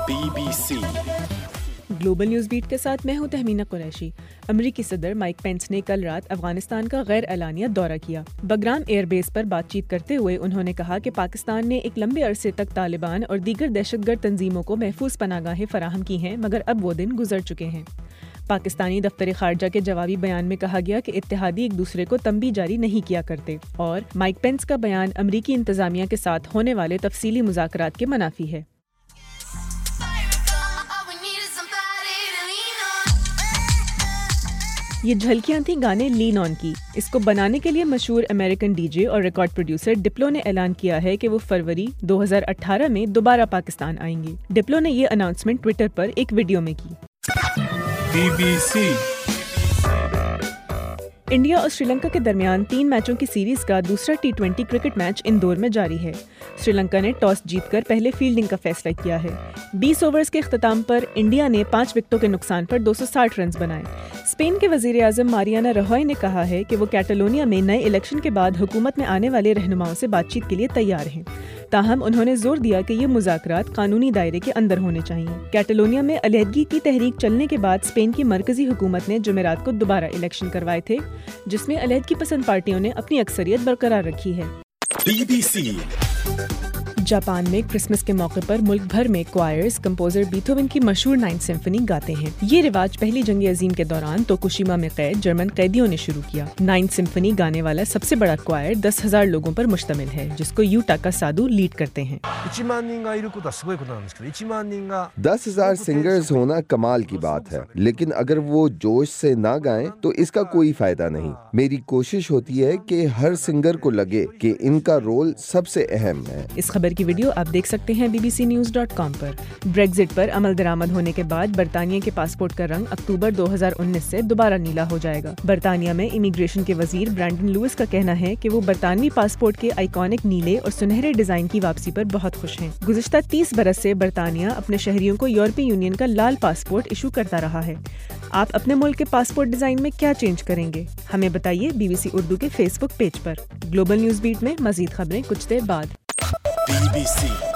BBC global news bat کے ساتھ میں ہوں تہمینہ قریشی۔ امریکی صدر مائک پینس نے کل رات افغانستان کا غیر اعلانیہ دورہ کیا۔ بگرام ایئر بیس پر بات چیت کرتے ہوئے انہوں نے کہا کہ پاکستان نے ایک لمبے عرصے تک طالبان اور دیگر دہشت گرد تنظیموں کو محفوظ پناہ گاہیں فراہم کی ہیں، مگر اب وہ دن گزر چکے ہیں۔ پاکستانی دفتر خارجہ کے جوابی بیان میں کہا گیا کہ اتحادی ایک دوسرے کو تنبیہ جاری نہیں کیا کرتے، اور مائک پینس کا بیان امریکی انتظامیہ کے ساتھ ہونے والے تفصیلی مذاکرات کے منافی ہے۔ یہ جھلکیاں تھیں گانے لین آن کی۔ اس کو بنانے کے لیے مشہور امریکن ڈی جے اور ریکارڈ پروڈیوسر ڈپلو نے اعلان کیا ہے کہ وہ فروری 2018 میں دوبارہ پاکستان آئیں گے۔ ڈپلو نے یہ اناؤنسمنٹ ٹویٹر پر ایک ویڈیو میں کی۔ BBC انڈیا اور سری لنکا کے درمیان 3 میچوں کی سیریز کا دوسرا T20 کرکٹ میچ اندور میں جاری ہے۔ سری لنکا نے ٹاس جیت کر پہلے فیلڈنگ کا فیصلہ کیا ہے۔ 20 اوورز کے اختتام پر انڈیا نے 5 وکٹوں کے نقصان پر 260 رنز بنائے۔ اسپین کے وزیر اعظم ماریانا رہوئے نے کہا ہے کہ وہ کیٹالونیا میں نئے الیکشن کے بعد حکومت میں آنے والے رہنماؤں سے بات چیت کے لیے تیار ہیں، تاہم انہوں نے زور دیا کہ یہ مذاکرات قانونی دائرے کے اندر ہونے چاہیے۔ کیٹالونیا میں علیحدگی کی تحریک چلنے کے بعد اسپین کی مرکزی حکومت نے جمعرات کو دوبارہ الیکشن کروائے تھے، جس میں علیحدگی پسند پارٹیوں نے اپنی اکثریت برقرار رکھی ہے۔ BBC جاپان میں کرسمس کے موقع پر ملک بھر میں کوائرز کمپوزر بیتھوون کی مشہور 9 سمفنی گاتے ہیں۔ یہ رواج پہلی جنگ عظیم کے دوران توکوشیما میں قید جرمن قیدیوں نے شروع کیا۔ 9 سمفنی گانے والا سب سے بڑا کوائر 10,000 لوگوں پر مشتمل ہے، جس کو یوٹا کا سادو لیڈ کرتے ہیں۔ 10,000 سنگرز ہونا کمال کی بات ہے، لیکن اگر وہ جوش سے نہ گائیں تو اس کا کوئی فائدہ نہیں۔ میری کوشش ہوتی ہے کہ ہر سنگر کو لگے کہ ان کا رول سب سے اہم ہے۔ اس خبر کی ویڈیو آپ دیکھ سکتے ہیں bbcnews.com پر۔ بریگزٹ پر عمل درآمد ہونے کے بعد برطانیہ کے پاسپورٹ کا رنگ اکتوبر 2019 سے دوبارہ نیلا ہو جائے گا۔ برطانیہ میں امیگریشن کے وزیر برینڈن لوئس کا کہنا ہے کہ وہ برطانوی پاسپورٹ کے آئیکونک نیلے اور سنہرے ڈیزائن کی واپسی پر بہت خوش ہیں۔ گزشتہ 30 برس سے برطانیہ اپنے شہریوں کو یورپی یونین کا لال پاسپورٹ ایشو کرتا رہا ہے۔ آپ اپنے ملک کے پاسپورٹ ڈیزائن میں کیا چینج کریں گے؟ ہمیں بتائیے BBC اردو کے فیس بک پیج پر۔ گلوبل نیوز بیٹ میں مزید خبریں کچھ دیر بعد۔ BBC